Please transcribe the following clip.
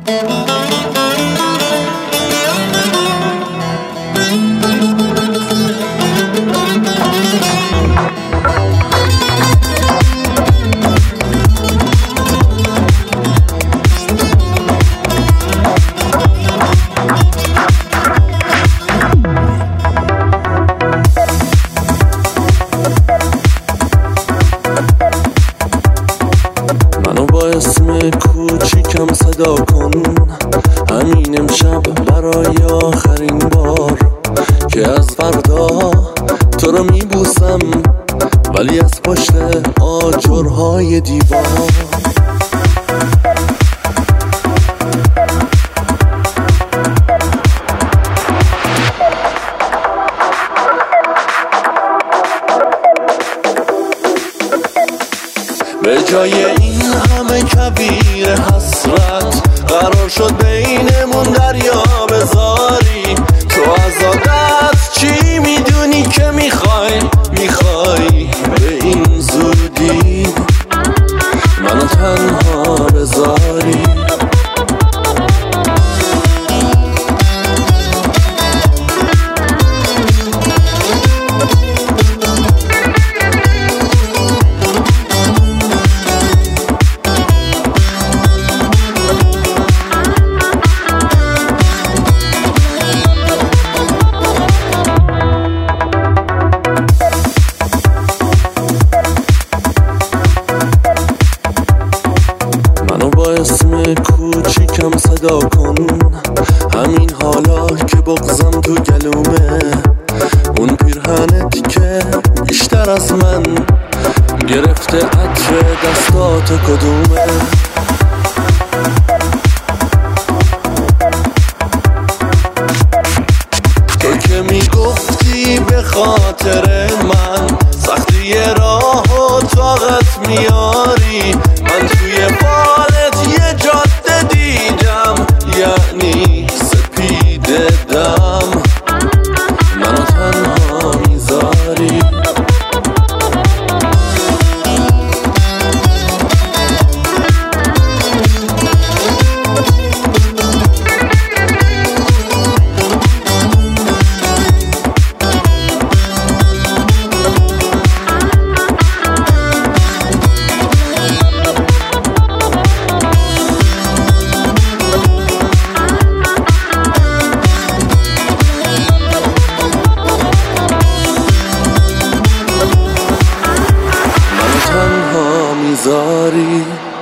اسم کوچیکم صدا کن، همین امشب برای آخرین بار که از فردا تو رو میبوسم، ولی از پشت آجرهای دیوار. به جای این همه کویر حسرت قرار شد بینمون دریا بذاری. تو از عادت چی میدونی که میخوای به این زودی منو تنها بذاری. اسم کوچیکم صدا کن، همین حالا که بغضم تو گلومه، اون پیرهنت که بیشتر از من گرفته عطر دستات کدومه. تو که میگفتی به خاطر من سختی راه و طاقت میاری، من توی بالت یه جاده دیدم، یعنی سپید دم منو تنها میذاری. میذاری